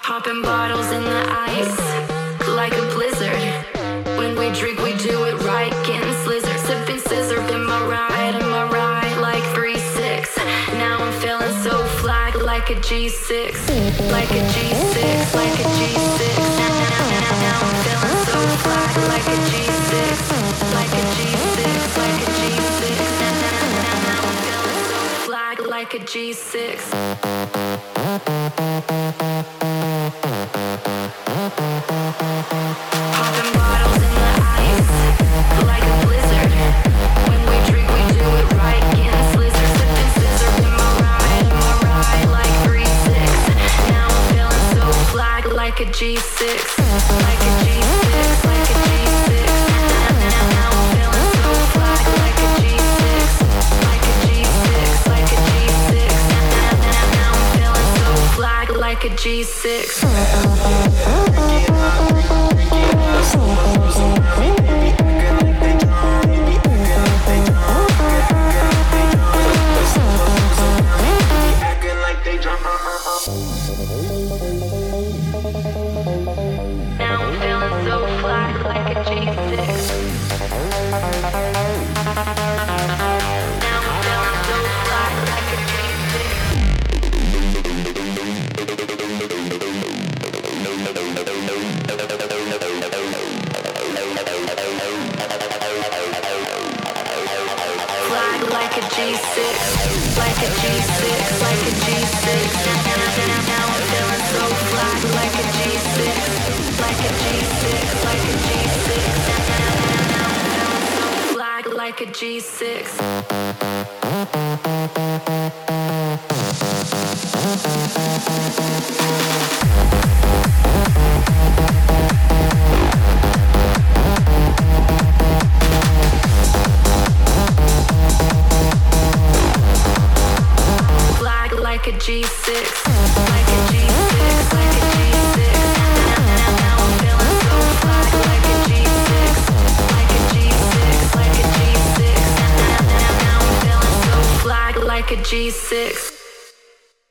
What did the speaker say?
Popping bottles in the ice, like a blizzard. When we drink, we do it right, getting slizzard. Sipping scissor, in my ride, like 3-6. Now I'm feeling so fly, like a G6. Like a G6, like a G6. Now I'm feeling so fly, like a G6. Like a G6, like a G6. Now I'm feeling so fly, like a G6. Popping bottles in the ice, like a blizzard. When we drink, we do it right, getting slizzard. Sipping scissor in my ride, like 3-6. Now I'm feeling so fly, like a G6. Like a G6, like a G6. Now I'm feeling so fly, like a G6. Like a G6, like a G6. Now I'm feeling so fly, like a G6. Like a G6, like a G6, like a G6. Now I'm feeling so fly, like a G6, like a G6, like a G6. Now I'm feeling so fly, like a G6. Like a G6, like a G6, like a G6. Now I'm feeling so fly, like a G6, like a G6, like a G6. Now I'm feeling so fly, like a G6.